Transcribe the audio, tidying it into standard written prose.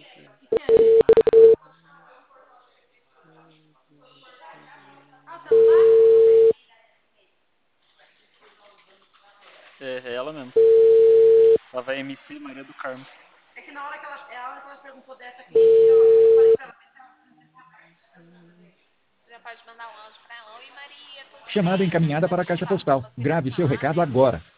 É ela mesmo. Ela vai MC Maria do Carmo. É que na hora que ela perguntou dessa cliente, eu falei pra ela. Você já pode mandar um áudio pra ela. Oi, Maria, tudo Chamada bem? encaminhada para a caixa postal. Grave seu recado agora.